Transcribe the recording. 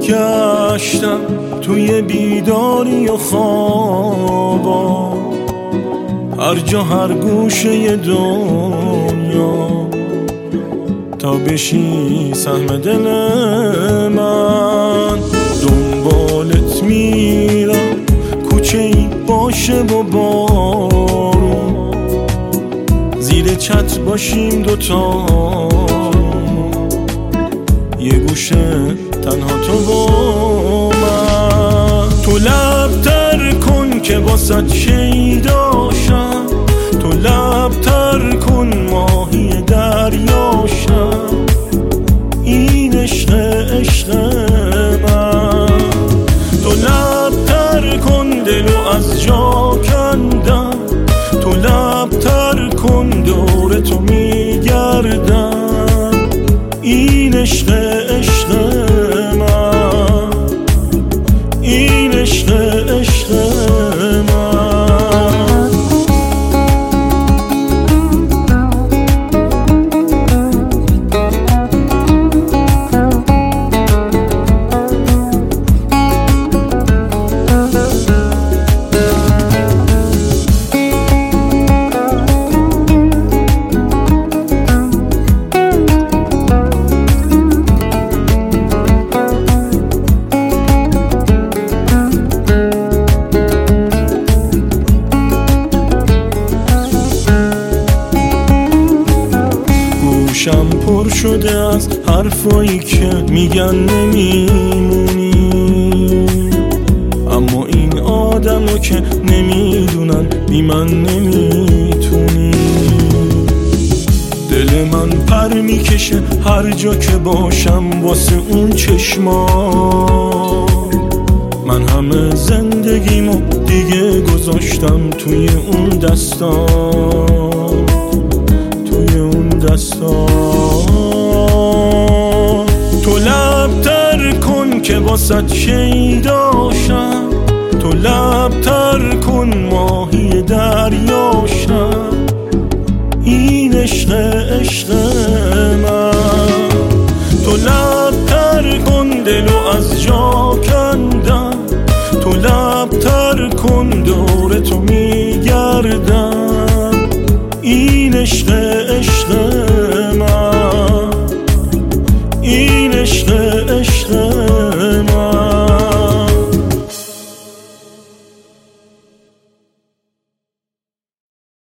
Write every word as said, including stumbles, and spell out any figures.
گشتم توی بیداری و خوابا، هر جا هر گوشه دنیا، تا بشی سهم دل من. دنبالت میرم کوچه ای باشه و بارون، زیر چت باشیم دوتا، یه گوشه تنها تو و من. تو لب تر کن که واسه شیداشم، تو لب تر کن ماهی دریاشم، این عشق عشق من. تو لب تر کن دلو از جا کندم، تو لب تر کن دور تو میگردم، این عشق عشق من، این عشق عشق من. گوشم پر شده از حرفایی که میگن نمیمونی، اما این آدمو که نمیدونن بی من نمیتونی. دل من پر میکشه هر جا که باشم واسه اون چشما، من همه زندگیمو دیگه گذاشتم توی اون دستا، توی اون دستا. تو لب تر کن که واسه شیداشم، تو لب تر کن ماهی دریاشم، این عشق عشق